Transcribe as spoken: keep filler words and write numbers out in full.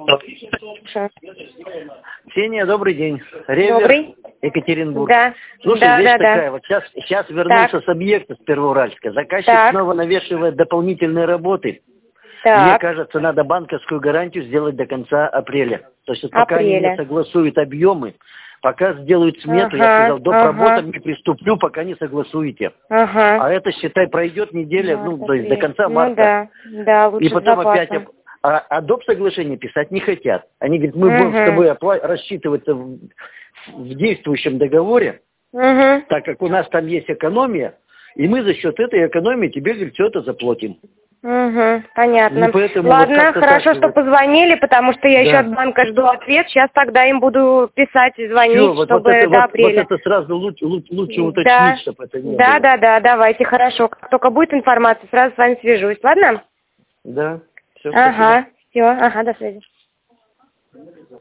Ксения, добрый день. Ревер, Добрый. Екатеринбург. Да. Слушай, да, вещь да, такая. да. Вот сейчас, сейчас вернулся Так. с объекта, с Первоуральска. Заказчик Так. снова навешивает дополнительные работы. Так. Мне кажется, надо банковскую гарантию сделать до конца апреля. То есть вот пока они Апреля. не согласуют объемы, пока сделают смету, я Ага, сказал, доп. ага. работам не приступлю, пока не согласуете. Ага. А это, считай, пройдет неделя, Март, ну, то есть до апрель. конца Ну марта. да, да, лучше И с потом опять... запасом. А, а доп. Соглашение писать не хотят. Они говорят, мы будем с Угу. тобой опла- рассчитываться в, в действующем договоре, Угу. так как у нас там есть экономия, и мы за счет этой экономии тебе, говорит, все это заплатим. Угу, понятно. И поэтому Ладно, вот как-то хорошо, так что вот. позвонили, потому что я Да. еще от банка жду ответ. Сейчас тогда им буду писать и звонить, Всё, вот, чтобы вот, это, до вот, вот апреля. это сразу лучше, лучше, лучше уточнить, Да, чтобы это не да, было. да, да, давайте, хорошо. Как только будет информация, сразу с вами свяжусь, ладно? Да, все, спасибо. Ага, все, ага, до связи.